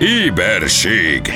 Éberség!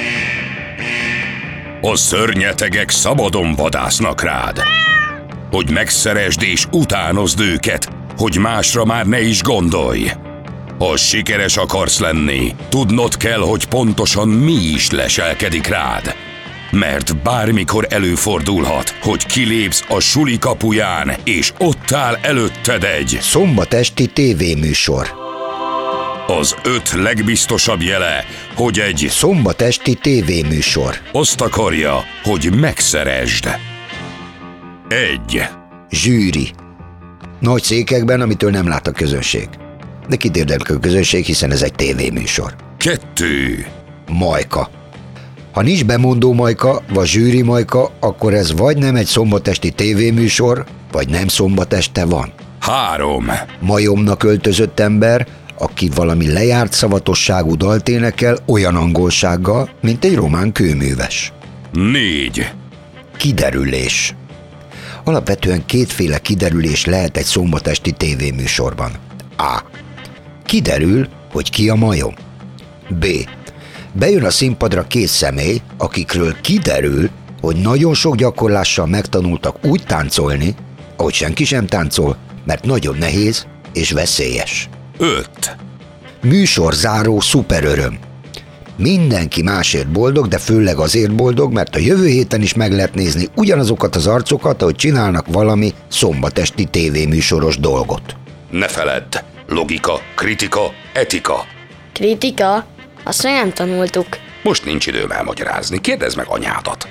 A szörnyetegek szabadon vadásznak rád. Hogy megszeresd és utánozd őket, hogy másra már ne is gondolj. Ha sikeres akarsz lenni, tudnod kell, hogy pontosan mi is leselkedik rád. Mert bármikor előfordulhat, hogy kilépsz a suli kapuján, és ott áll előtted egy szombat esti tévéműsor. Az 5 legbiztosabb jele, hogy egy szombat esti tévéműsor azt akarja, hogy megszeresd. 1. Zsűri. Nagy székekben, amitől nem lát a közönség. De kit érdekel a közönség, hiszen ez egy tévéműsor. 2. Majka. Ha nincs bemondó majka, vagy zsűri majka, akkor ez vagy nem egy szombatesti tévéműsor, vagy nem szombat este van. 3. Majomnak öltözött ember, aki valami lejárt szavatosságú dalt énekel olyan angolsággal, mint egy román kőműves. 4. Kiderülés. Alapvetően kétféle kiderülés lehet egy szombatesti tévéműsorban. A. Kiderül, hogy ki a majom. B. Bejön a színpadra 2 személy, akikről kiderül, hogy nagyon sok gyakorlással megtanultak úgy táncolni, ahogy senki sem táncol, mert nagyon nehéz és veszélyes. 5. Műsorzáró szuperöröm. Mindenki másért boldog, de főleg azért boldog, mert a jövő héten is meg lehet nézni ugyanazokat az arcokat, ahogy csinálnak valami szombatesti tévéműsoros dolgot. Ne feledd! Logika, kritika, etika. Kritika? Azt még nem tanultuk. Most nincs időm elmagyarázni, kérdezd meg anyádat.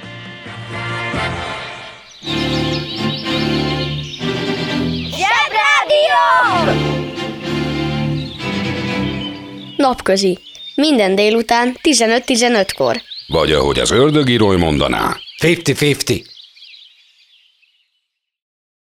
Zsebrádió! Napközi. Minden délután 15-15-kor. Vagy ahogy az ördögírói mondaná. 50-50.